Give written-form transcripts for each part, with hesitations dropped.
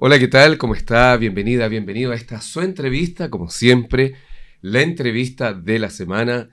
Hola, ¿qué tal? ¿Cómo está? Bienvenida, bienvenido a esta su entrevista, como siempre, la entrevista de la semana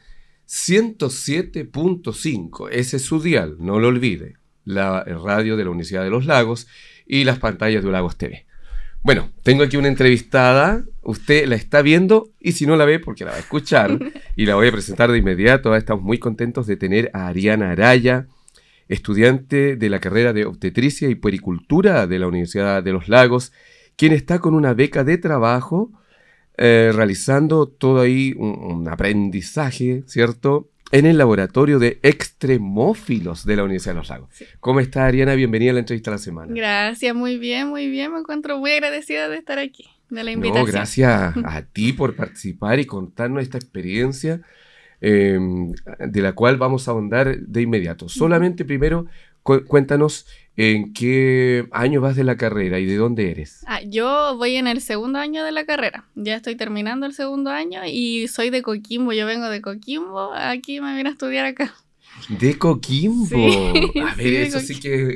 107.5. Ese es su dial, no lo olvide, la radio de la Universidad de los Lagos y las pantallas de Lagos TV. Bueno, tengo aquí una entrevistada, usted la está viendo y si no la ve, porque la va a escuchar y la voy a presentar de inmediato. Estamos muy contentos de tener a Ariana Araya, estudiante de la carrera de obstetricia y puericultura de la Universidad de los Lagos, quien está con una beca de trabajo realizando todo ahí un aprendizaje, ¿cierto?, en el laboratorio de extremófilos de la Universidad de los Lagos. Sí. ¿Cómo está, Ariana? Bienvenida a la entrevista de la semana. Gracias, muy bien, muy bien. Me encuentro muy agradecida de estar aquí, de la invitación. No, gracias a ti por participar y contarnos esta experiencia de la cual vamos a ahondar de inmediato. Solamente primero cuéntanos en qué año vas de la carrera y de dónde eres. Yo voy en el segundo año de la carrera. Ya estoy terminando el segundo año y soy de Coquimbo. Yo vengo de Coquimbo. Aquí me vine a estudiar acá. De Coquimbo. Sí, a ver, eso sí que es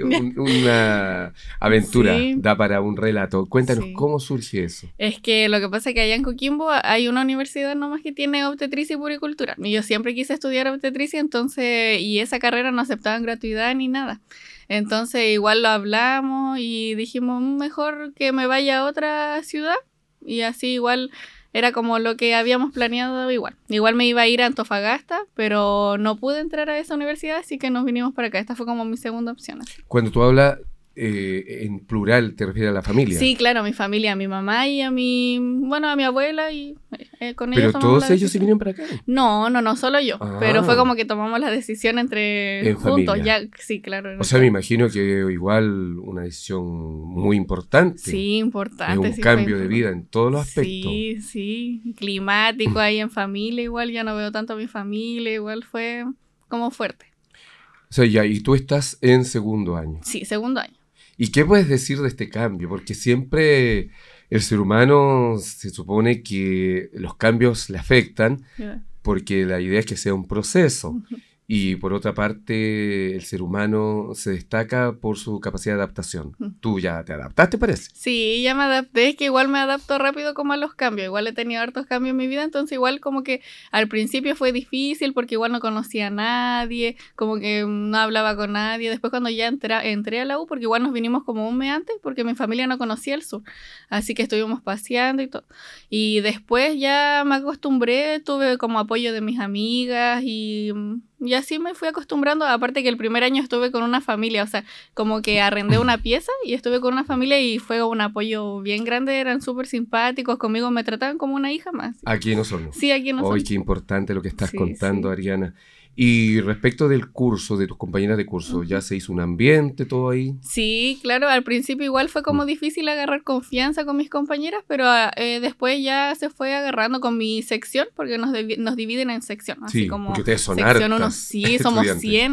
una aventura, sí. Da para un relato. Cuéntanos, sí. ¿Cómo surge eso? Es que lo que pasa es que allá en Coquimbo hay una universidad nomás que tiene obstetricia y puericultura. Y yo siempre quise estudiar obstetricia, entonces, y esa carrera no aceptaban gratuidad ni nada. Entonces igual lo hablamos y dijimos, mejor que me vaya a otra ciudad. Y así igual era como lo que habíamos planeado igual. Igual me iba a ir a Antofagasta, pero no pude entrar a esa universidad, así que nos vinimos para acá. Esta fue como mi segunda opción. Así. Cuando tú hablas en plural, ¿te refieres a la familia? Sí, claro, a mi familia, a mi mamá y a mi abuela y con ellos. ¿Pero todos ellos se vinieron para acá? No, solo yo. Pero fue como que tomamos la decisión entre juntos. Ya, sí, claro. O sea, me imagino que igual una decisión muy importante. Sí, importante. Es un cambio de vida en todos los aspectos. Sí. Climático ahí en familia, igual ya no veo tanto a mi familia, igual fue como fuerte. O sea, ya, y tú estás en segundo año. Sí, segundo año. ¿Y qué puedes decir de este cambio? Porque siempre el ser humano se supone que los cambios le afectan, porque la idea es que sea un proceso. Uh-huh. Y por otra parte, el ser humano se destaca por su capacidad de adaptación. Uh-huh. ¿Tú ya te adaptaste, parece? Sí, ya me adapté, es que igual me adapto rápido como a los cambios. Igual he tenido hartos cambios en mi vida, entonces igual como que al principio fue difícil porque igual no conocía a nadie, como que no hablaba con nadie. Después cuando ya entré a la U, porque igual nos vinimos como un mes antes, porque mi familia no conocía el sur. Así que estuvimos paseando y todo. Y después ya me acostumbré, tuve como apoyo de mis amigas y así me fui acostumbrando, aparte que el primer año estuve con una familia, o sea, como que arrendé una pieza y estuve con una familia y fue un apoyo bien grande, eran súper simpáticos, conmigo me trataban como una hija más. Aquí en Osorno. Sí, aquí en Osorno. Hoy qué importante lo que estás contando, Ariana. Y respecto del curso, de tus compañeras de curso, ¿ya se hizo un ambiente todo ahí? Sí, claro, al principio igual fue como difícil agarrar confianza con mis compañeras, pero después ya se fue agarrando con mi sección, porque nos dividen en sección. Así sí, como porque ustedes son sección hartas. Sí, somos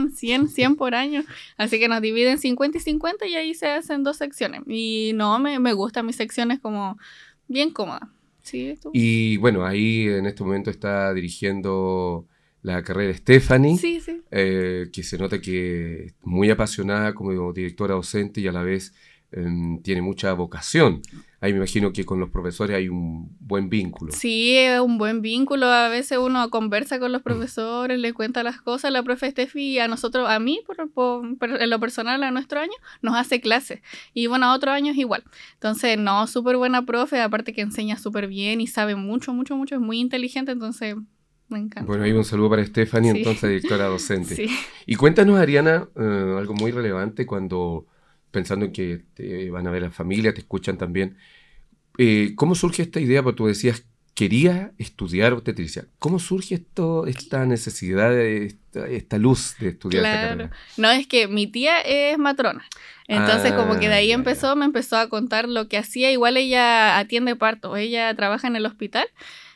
100 por año, así que nos dividen 50 y 50 y ahí se hacen 2 secciones. Y no, me gusta mi sección, es como bien cómoda. Sí, y bueno, ahí en este momento está dirigiendo la carrera Stephanie, sí. Que se nota que es muy apasionada como directora docente y a la vez tiene mucha vocación. Ahí me imagino que con los profesores hay un buen vínculo. Sí, es un buen vínculo. A veces uno conversa con los profesores, le cuenta las cosas. La profe Steffi a mí, en lo personal, a nuestro año, nos hace clases. Y bueno, a otros años igual. Entonces, no, súper buena profe, aparte que enseña súper bien y sabe mucho, es muy inteligente, entonces me encanta. Bueno, ahí un saludo para Stephanie, sí. Entonces directora docente. Sí. Y cuéntanos, Ariana, algo muy relevante pensando en que te van a ver la familia, te escuchan también. ¿Cómo surge esta idea? Porque tú decías, quería estudiar obstetricia. ¿Cómo surge esta necesidad, esta luz de estudiar esta carrera? No, es que mi tía es matrona. Entonces, como que de ahí me empezó a contar lo que hacía. Igual ella atiende parto, ella trabaja en el hospital.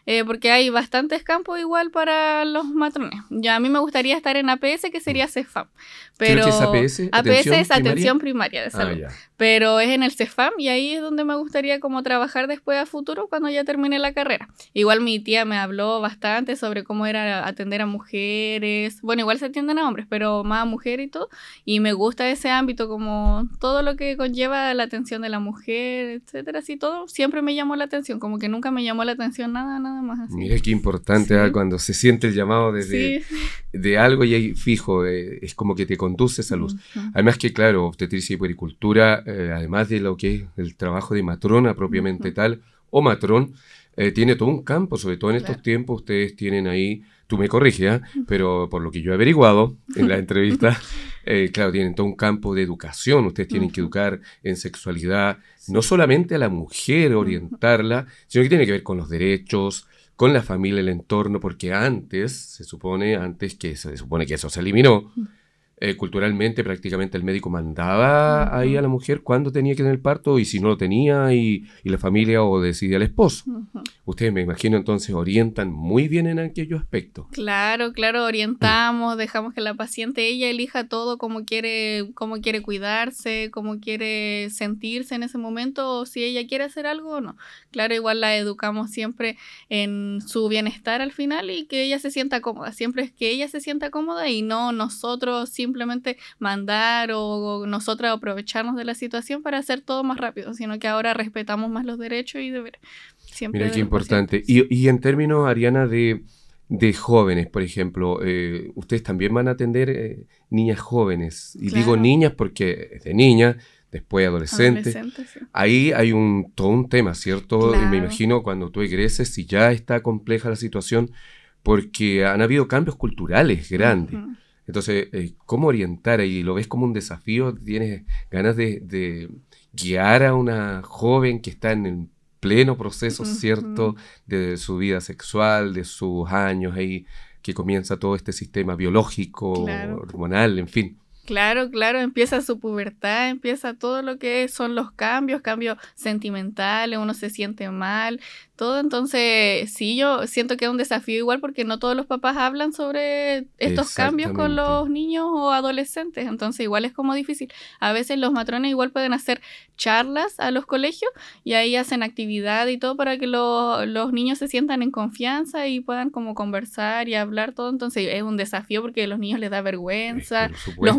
porque hay bastantes campos igual para los matrones. Ya a mí me gustaría estar en APS, que sería CEFAM. Creo que es Pero APS, APS es primaria. atención primaria de salud. Ya. Pero es en el CEFAM y ahí es donde me gustaría como trabajar después a futuro cuando ya termine la carrera. Igual mi tía me habló bastante sobre cómo era atender a mujeres. Bueno, igual se atienden a hombres, pero más a mujeres y todo. Y me gusta ese ámbito, como todo lo que conlleva la atención de la mujer, etcétera. Así todo siempre me llamó la atención, como que nunca me llamó la atención nada más así. Mira qué importante, Sí. cuando se siente el llamado Sí. de algo y ahí fijo, es como que te conduce esa luz. Ujú. Además que, claro, obstetricia y puericultura, además de lo que es el trabajo de matrona propiamente tal, o matrón, tiene todo un campo, sobre todo en estos Claro. tiempos. Ustedes tienen ahí, tú me corriges, pero por lo que yo he averiguado en la entrevista, claro, tienen todo un campo de educación. Ustedes tienen que educar en sexualidad, no solamente a la mujer, orientarla, sino que tiene que ver con los derechos, con la familia, el entorno, porque se supone que eso se eliminó. Culturalmente prácticamente el médico mandaba ahí a la mujer cuando tenía que tener el parto, y si no lo tenía, y la familia o decidía el esposo. Ustedes, me imagino, entonces orientan muy bien en aquellos aspectos. Claro, orientamos, dejamos que la paciente ella elija todo, cómo quiere cuidarse, cómo quiere sentirse en ese momento, o si ella quiere hacer algo o no. Claro, igual la educamos siempre en su bienestar al final y que ella se sienta cómoda. Siempre es que ella se sienta cómoda y no nosotros simplemente mandar o nosotras aprovecharnos de la situación para hacer todo más rápido, sino que ahora respetamos más los derechos y deberes. Siempre. Mira qué importante. Y en términos, Ariana, de jóvenes, por ejemplo, ustedes también van a atender niñas jóvenes. Y digo niñas porque es de niñas, después adolescentes. Sí. Ahí hay todo un tema, ¿cierto? Claro. Me imagino cuando tú egreses, si ya está compleja la situación, porque han habido cambios culturales grandes. Entonces, ¿cómo orientar ahí? ¿Lo ves como un desafío? ¿Tienes ganas de guiar a una joven que está en el pleno proceso, ¿cierto?, de su vida sexual, de sus años ahí, que comienza todo este sistema biológico, hormonal, en fin? Claro, empieza su pubertad, empieza todo lo que son los cambios sentimentales, uno se siente mal, todo. Entonces, sí, yo siento que es un desafío igual porque no todos los papás hablan sobre estos cambios con los niños o adolescentes, entonces igual es como difícil. A veces los matrones igual pueden hacer charlas a los colegios y ahí hacen actividad y todo para que los niños se sientan en confianza y puedan como conversar y hablar todo. Entonces es un desafío porque a los niños les da vergüenza, los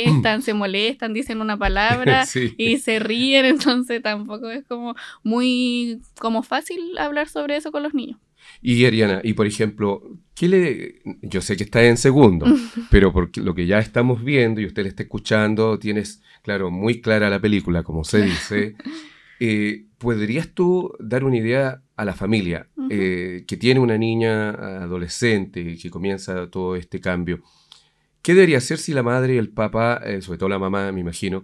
se molestan, dicen una palabra y se ríen, entonces tampoco es como muy fácil hablar sobre eso con los niños. Y Ariana, y por ejemplo, yo sé que está en segundo, pero por lo que ya estamos viendo y usted le está escuchando, tienes, claro, muy clara la película, como se dice. ¿Podrías tú dar una idea a la familia que tiene una niña adolescente que comienza todo este cambio? ¿Qué debería hacer si la madre y el papá, sobre todo la mamá, me imagino,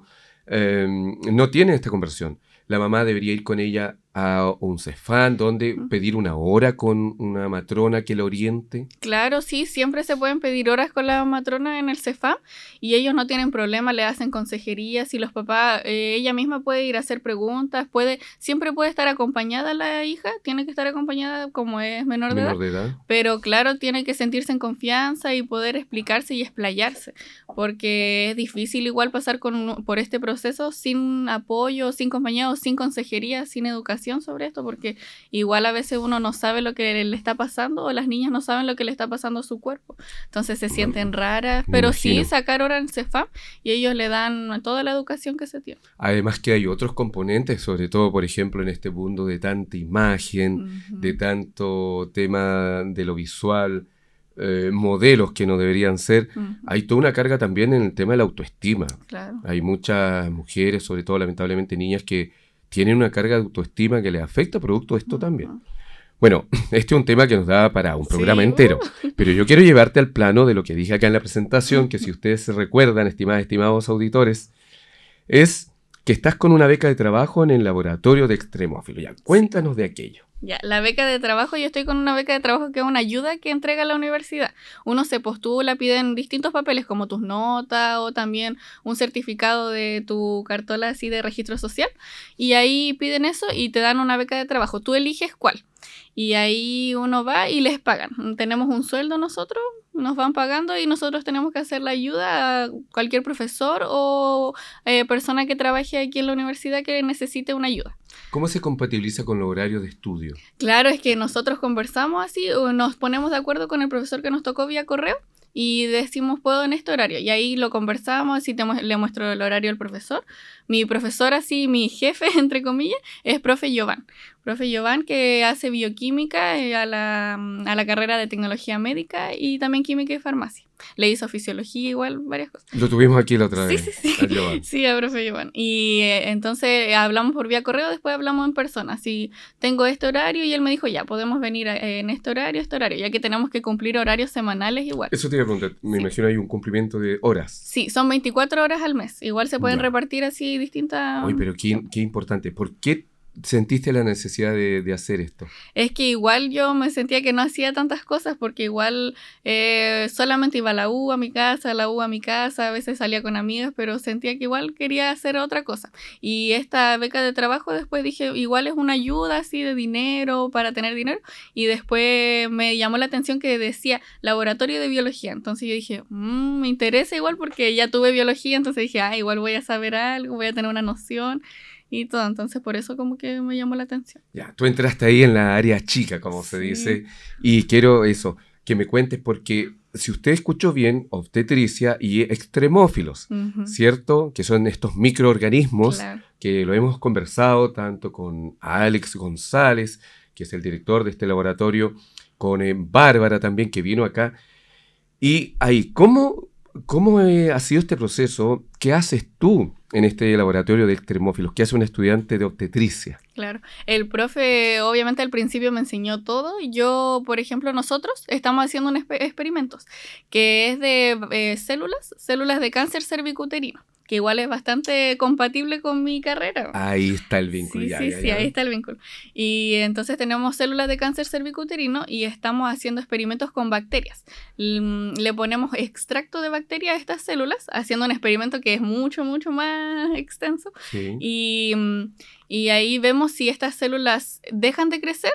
no tienen esta conversión? La mamá debería ir con ella a un CEFAM, donde pedir una hora con una matrona que la oriente. Claro, sí, siempre se pueden pedir horas con la matrona en el CEFAM y ellos no tienen problema, le hacen consejerías y los papás, ella misma puede ir a hacer preguntas, siempre puede estar acompañada la hija, tiene que estar acompañada como es menor de edad, pero claro, tiene que sentirse en confianza y poder explicarse y explayarse, porque es difícil igual pasar por este proceso sin apoyo, sin compañía o sin consejería, sin educación sobre esto, porque igual a veces uno no sabe lo que le está pasando o las niñas no saben lo que le está pasando a su cuerpo, entonces se sienten raras, pero sí sacar hora en CEFAM y ellos le dan toda la educación que se tiene. Además que hay otros componentes, sobre todo por ejemplo en este mundo de tanta imagen, de tanto tema de lo visual, modelos que no deberían ser, hay toda una carga también en el tema de la autoestima. Hay muchas mujeres, sobre todo lamentablemente niñas, que tienen una carga de autoestima que les afecta producto de esto también. Bueno, este es un tema que nos da para un programa entero, pero yo quiero llevarte al plano de lo que dije acá en la presentación, que si ustedes se recuerdan, estimados auditores, es que estás con una beca de trabajo en el laboratorio de extremófilo. Ya, cuéntanos de aquello. Ya, la beca de trabajo, yo estoy con una beca de trabajo que es una ayuda que entrega la universidad. Uno se postula, piden distintos papeles como tus notas o también un certificado de tu cartola así de registro social y ahí piden eso y te dan una beca de trabajo. Tú eliges cuál. y ahí uno va y les pagan. Tenemos un sueldo nosotros, nos van pagando y nosotros tenemos que hacer la ayuda a cualquier profesor o persona que trabaje aquí en la universidad que necesite una ayuda. ¿Cómo se compatibiliza con los horarios de estudio? Claro, es que nosotros conversamos así, o nos ponemos de acuerdo con el profesor que nos tocó vía correo y decimos, puedo en este horario. Y ahí lo conversamos y le muestro el horario al profesor. Mi profesor, así, mi jefe, entre comillas, es profe Giovanni. Profe Giovanni, que hace bioquímica a la carrera de tecnología médica y también química y farmacia. Le hizo fisiología igual, varias cosas. Lo tuvimos aquí la otra vez. Sí. Sí, a profe Giovanni. Y entonces hablamos por vía correo, después hablamos en persona. Así, tengo este horario y él me dijo, ya, podemos venir en este horario, ya que tenemos que cumplir horarios semanales igual. Eso te iba a preguntar, me imagino hay un cumplimiento de horas. Sí, son 24 horas al mes. Igual se pueden repartir así distintas... Oye, pero qué importante. ¿Por qué sentiste la necesidad de hacer esto? Es que igual yo me sentía que no hacía tantas cosas porque igual solamente iba a la U a mi casa, a veces salía con amigas, pero sentía que igual quería hacer otra cosa. Y esta beca de trabajo después dije, igual es una ayuda así de dinero, para tener dinero, y después me llamó la atención que decía laboratorio de biología. Entonces yo dije, me interesa igual porque ya tuve biología, entonces dije, igual voy a saber algo, voy a tener una noción. Y todo, entonces por eso como que me llamó la atención. Ya, tú entraste ahí en la área chica, como se dice, y quiero eso, que me cuentes, porque si usted escuchó bien, obstetricia y extremófilos, ¿cierto? Que son estos microorganismos que lo hemos conversado tanto con Alex González, que es el director de este laboratorio, con Bárbara también, que vino acá. Y ahí, ¿cómo ha sido este proceso? ¿Qué haces tú en este laboratorio de extremófilos? ¿Qué hace un estudiante de obstetricia? Claro, el profe obviamente al principio me enseñó todo. Yo, por ejemplo, nosotros estamos haciendo un experimentos que es de células de cáncer cervicuterino, que igual es bastante compatible con mi carrera. Ahí está el vínculo. Sí, ahí está el vínculo. Y entonces tenemos células de cáncer cervicuterino y estamos haciendo experimentos con bacterias. Le ponemos extracto de bacteria a estas células, haciendo un experimento que es mucho, mucho más extenso. Sí. Y ahí vemos si estas células dejan de crecer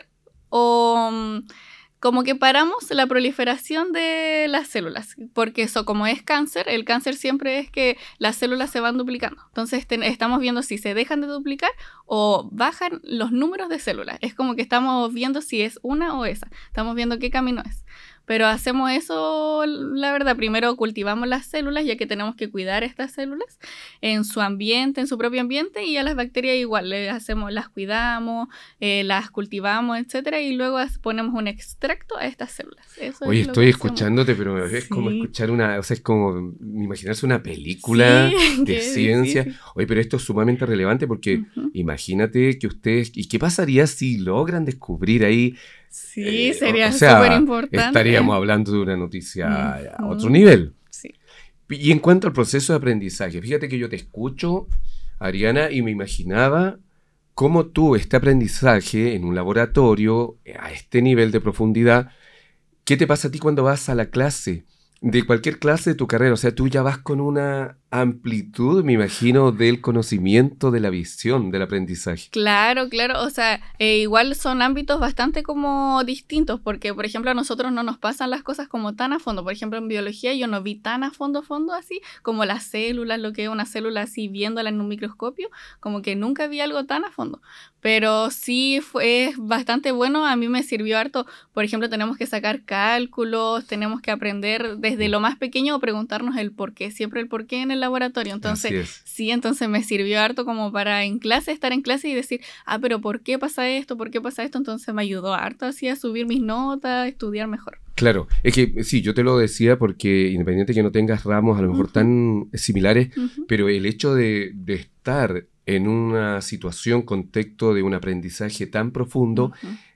o... como que paramos la proliferación de las células, porque eso, como es cáncer, el cáncer siempre es que las células se van duplicando. Entonces estamos viendo si se dejan de duplicar o bajan los números de células. Es como que estamos viendo si es una o esa. Estamos viendo qué camino es. Pero hacemos eso, la verdad, primero cultivamos las células, ya que tenemos que cuidar estas células en su ambiente, en su propio ambiente, y a las bacterias igual, las cuidamos, las cultivamos, etcétera, y luego ponemos un extracto a estas células. Eso Oye, es lo estoy que escuchándote, pero es como escuchar es como imaginarse una película de ciencia. Difícil. Oye, pero esto es sumamente relevante porque imagínate que ustedes, ¿y qué pasaría si logran descubrir ahí? Sí, sería súper importante. Estaríamos hablando de una noticia a otro nivel. Sí. Y en cuanto al proceso de aprendizaje, fíjate que yo te escucho, Ariana, y me imaginaba cómo tú, este aprendizaje en un laboratorio, a este nivel de profundidad, ¿qué te pasa a ti cuando vas a la clase? De cualquier clase de tu carrera, o sea, tú ya vas con una amplitud, me imagino, del conocimiento, de la visión, del aprendizaje. Claro, o sea, igual son ámbitos bastante como distintos, porque, por ejemplo, a nosotros no nos pasan las cosas como tan a fondo. Por ejemplo, en biología yo no vi tan a fondo así, como las células, lo que es una célula así, viéndola en un microscopio, como que nunca vi algo tan a fondo. Pero sí es bastante bueno, a mí me sirvió harto. Por ejemplo, tenemos que sacar cálculos, tenemos que aprender desde lo más pequeño o preguntarnos el por qué, siempre el por qué en el laboratorio. Entonces, entonces me sirvió harto como para estar en clase y decir, pero ¿por qué pasa esto? ¿Por qué pasa esto? Entonces me ayudó harto así a subir mis notas, a estudiar mejor. Claro, es que sí, yo te lo decía porque independiente que no tengas ramos a lo mejor tan similares, pero el hecho de estar en una situación, contexto de un aprendizaje tan profundo,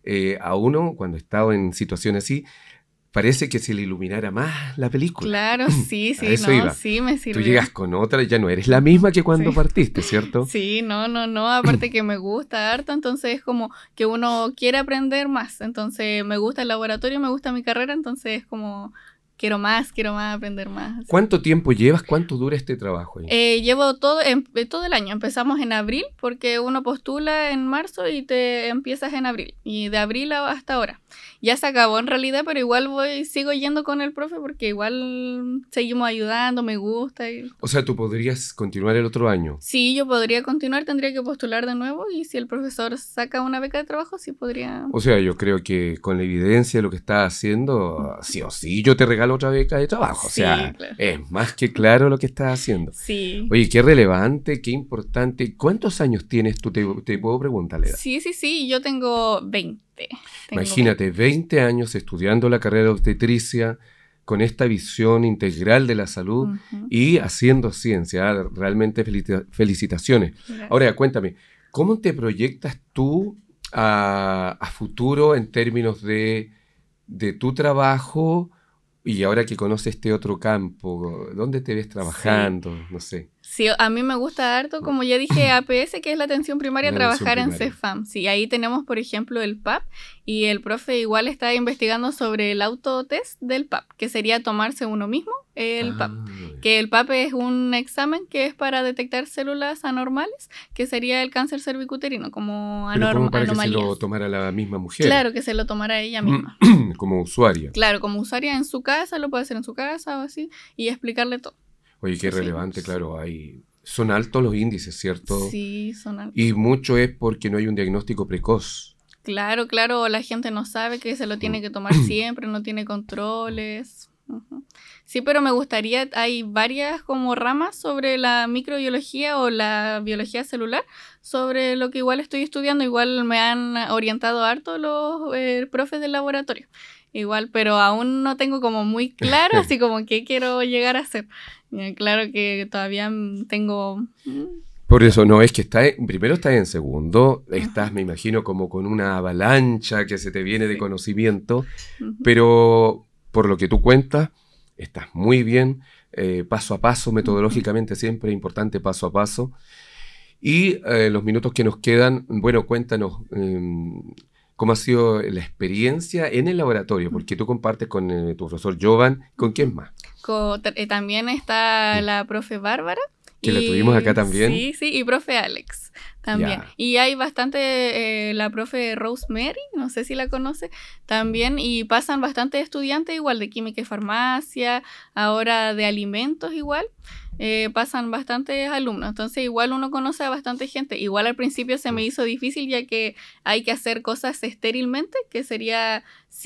a uno, cuando estaba en situaciones así, parece que se le iluminara más la película. Claro, sí, sí, me sirvió. Tú llegas con otra, ya no eres la misma que cuando partiste, ¿cierto? Sí, no, aparte que me gusta harto, entonces es como que uno quiere aprender más, entonces me gusta el laboratorio, me gusta mi carrera, entonces es como quiero más, aprender más. Así. ¿Cuánto tiempo llevas? ¿Cuánto dura este trabajo ahí? Llevo todo el año. Empezamos en abril, porque uno postula en marzo y te empiezas en abril. Y de abril hasta ahora. Ya se acabó en realidad, pero igual sigo yendo con el profe porque igual seguimos ayudando, me gusta. O sea, ¿tú podrías continuar el otro año? Sí, yo podría continuar, tendría que postular de nuevo y si el profesor saca una beca de trabajo, sí podría. O sea, yo creo que con la evidencia de lo que estás haciendo, sí o sí, yo te regalo otra beca de trabajo. Sí, O sea, claro. es más que claro lo que estás haciendo. Sí. Oye, qué relevante, qué importante. ¿Cuántos años tienes tú? Te puedo preguntar la edad. Sí, yo tengo 20. Imagínate, 20 años estudiando la carrera de obstetricia, con esta visión integral de la salud y haciendo ciencia. Realmente felicitaciones. Gracias. Ahora, cuéntame, ¿cómo te proyectas tú a futuro en términos de tu trabajo y ahora que conoces este otro campo? ¿Dónde te ves trabajando? No sé. Sí, a mí me gusta harto, como ya dije, APS, que es la atención primaria, trabajar en CEFAM. Sí, ahí tenemos, por ejemplo, el PAP, y el profe igual está investigando sobre el autotest del PAP, que sería tomarse uno mismo el PAP. Que el PAP es un examen que es para detectar células anormales, que sería el cáncer cervicuterino, como ¿Pero para anomalías. que se lo tomara la misma mujer? Claro, que se lo tomara ella misma. Como usuaria. Claro, como usuaria en su casa, lo puede hacer en su casa o así, y explicarle todo. Oye, qué relevante, claro. Son altos los índices, ¿cierto? Sí, son altos. Y mucho es porque no hay un diagnóstico precoz. Claro, la gente no sabe que se lo tiene que tomar siempre, no tiene controles. Sí, pero me gustaría, hay varias como ramas sobre la microbiología o la biología celular, sobre lo que igual estoy estudiando, igual me han orientado harto los profes del laboratorio. Igual, pero aún no tengo como muy claro, así como qué quiero llegar a hacer. Claro que todavía tengo... Por eso, no, es que primero estás en segundo, estás, me imagino, como con una avalancha que se te viene de conocimiento, pero por lo que tú cuentas, estás muy bien, paso a paso, metodológicamente siempre importante paso a paso. Y los minutos que nos quedan, bueno, cuéntanos... ¿Cómo ha sido la experiencia en el laboratorio? Porque tú compartes con tu profesor Jovan. ¿Con quién más? También está la profe Bárbara. Que la tuvimos acá también. Sí, y profe Alex también. Yeah. Y hay bastante, la profe Rosemary, no sé si la conoce, también. Y pasan bastante estudiantes igual de química y farmacia, ahora de alimentos igual. Pasan bastantes alumnos, entonces igual uno conoce a bastante gente. Igual al principio se me hizo difícil ya que hay que hacer cosas estérilmente, que sería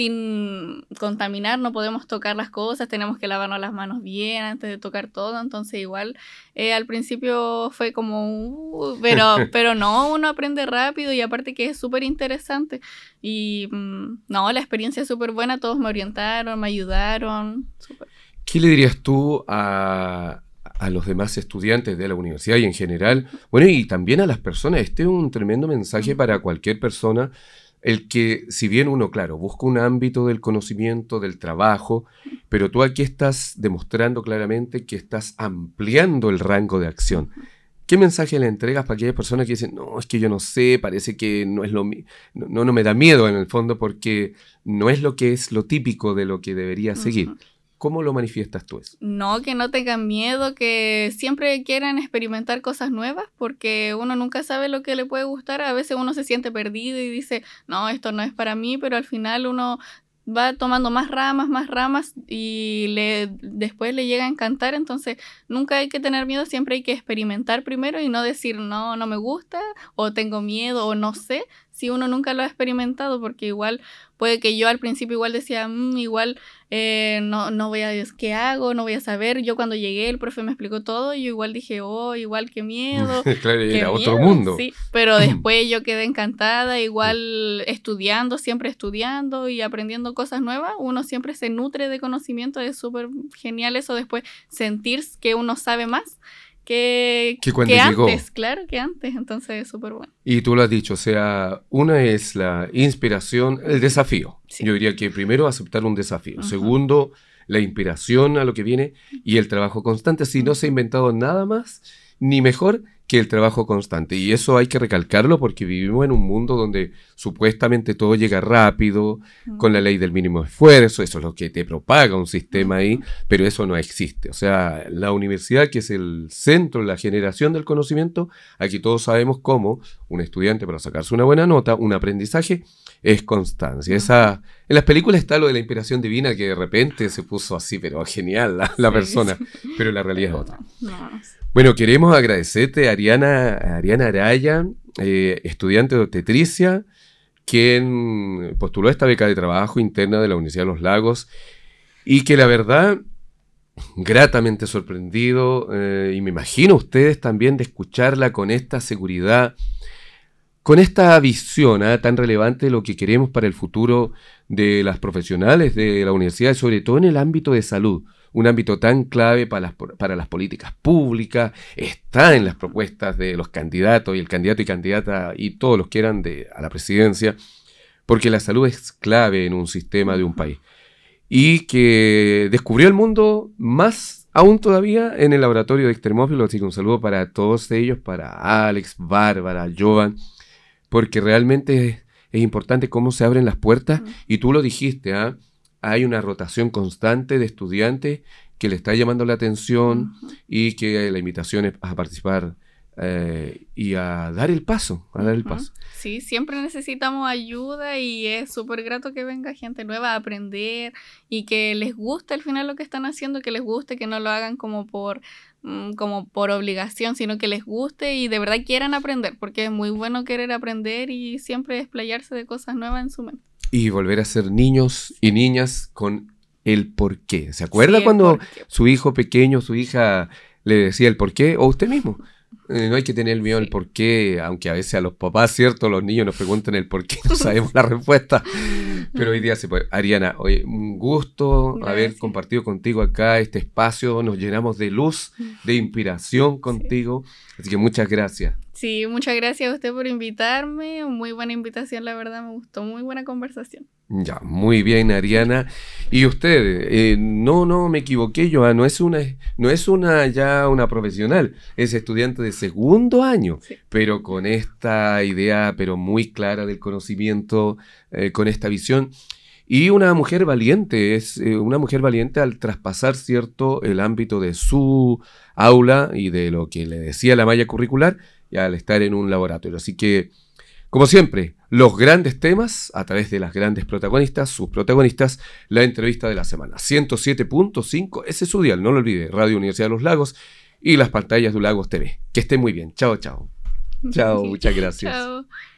sin contaminar, no podemos tocar las cosas, tenemos que lavarnos las manos bien antes de tocar todo, entonces igual al principio fue como pero no, uno aprende rápido y aparte que es súper interesante y no, la experiencia es súper buena, todos me orientaron, me ayudaron, súper. ¿Qué le dirías tú a los demás estudiantes de la universidad y en general, bueno, y también a las personas? Este es un tremendo mensaje para cualquier persona, el que si bien uno, claro, busca un ámbito del conocimiento, del trabajo, pero tú aquí estás demostrando claramente que estás ampliando el rango de acción. ¿Qué mensaje le entregas para aquellas personas que dicen, no, es que yo no sé, parece que no es lo mismo, no me da miedo en el fondo porque no es lo que es lo típico de lo que debería seguir? ¿Cómo lo manifiestas tú eso? No, que no tengan miedo, que siempre quieran experimentar cosas nuevas, porque uno nunca sabe lo que le puede gustar. A veces uno se siente perdido y dice, no, esto no es para mí, pero al final uno va tomando más ramas y después le llega a encantar. Entonces nunca hay que tener miedo, siempre hay que experimentar primero y no decir, no me gusta, o tengo miedo, o no sé, si uno nunca lo ha experimentado, porque igual puede que yo al principio igual decía, igual no voy a, ¿qué hago? No voy a saber. Yo cuando llegué el profe me explicó todo y yo igual dije, igual qué miedo. Claro, qué era miedo, otro mundo. Sí, pero después yo quedé encantada, igual estudiando, siempre estudiando y aprendiendo cosas nuevas. Uno siempre se nutre de conocimiento, es súper genial eso, después sentir que uno sabe más. Que antes, claro, que antes, entonces es súper bueno. Y tú lo has dicho, o sea, una es la inspiración, el desafío. Sí. Yo diría que primero aceptar un desafío, segundo, la inspiración a lo que viene y el trabajo constante. Si no se ha inventado nada más, ni mejor que el trabajo constante. Y eso hay que recalcarlo porque vivimos en un mundo donde supuestamente todo llega rápido, con la ley del mínimo esfuerzo, eso es lo que te propaga un sistema ahí, pero eso no existe. O sea, la universidad, que es el centro, la generación del conocimiento, aquí todos sabemos cómo un estudiante, para sacarse una buena nota, un aprendizaje, es constancia. En las películas está lo de la inspiración divina, que de repente se puso así, pero genial la persona, pero la realidad es otra. Bueno, queremos agradecerte a Ariana Araya, estudiante de obstetricia, quien postuló esta beca de trabajo interna de la Universidad de los Lagos y que la verdad, gratamente sorprendido, y me imagino ustedes también de escucharla con esta seguridad, con esta visión tan relevante de lo que queremos para el futuro de las profesionales de la universidad, sobre todo en el ámbito de salud, un ámbito tan clave para las políticas públicas, está en las propuestas de los candidatos y el candidato y candidata y todos los que eran a la presidencia, porque la salud es clave en un sistema de un país. Y que descubrió el mundo más aún todavía en el laboratorio de Extremófilo, así que un saludo para todos ellos, para Alex, Bárbara, Jovan, porque realmente es importante cómo se abren las puertas, y tú lo dijiste, hay una rotación constante de estudiantes que le está llamando la atención y que la invitación es a participar y a dar el paso, Sí, siempre necesitamos ayuda y es súper grato que venga gente nueva a aprender y que les guste al final lo que están haciendo, que les guste, que no lo hagan como por obligación, sino que les guste y de verdad quieran aprender, porque es muy bueno querer aprender y siempre desplayarse de cosas nuevas en su mente. Y volver a ser niños y niñas con el porqué. ¿Se acuerda cuando su hijo pequeño, su hija le decía el porqué? O usted mismo. No hay que tener miedo al porqué, aunque a veces a los papás, ¿cierto? Los niños nos preguntan el porqué, no sabemos la respuesta. Pero hoy día se puede. Ariana, hoy un gusto haber compartido contigo acá este espacio. Nos llenamos de luz, de inspiración contigo. Así que muchas gracias. Sí, muchas gracias a usted por invitarme. Muy buena invitación, la verdad, me gustó. Muy buena conversación. Ya, muy bien, Ariana. Y usted, no me equivoqué, Joan, no es una profesional, es estudiante de segundo año, sí, pero con esta idea, pero muy clara del conocimiento, con esta visión. Y una mujer valiente, es una mujer valiente al traspasar, ¿cierto?, el ámbito de su aula y de lo que le decía la malla curricular, y al estar en un laboratorio. Así que, como siempre, los grandes temas a través de las grandes protagonistas, sus protagonistas, la entrevista de la semana. 107.5, ese es su dial, no lo olvide, Radio Universidad de los Lagos y las pantallas de Lagos TV. Que estén muy bien. Chao, chao. Chao, muchas gracias. Chao.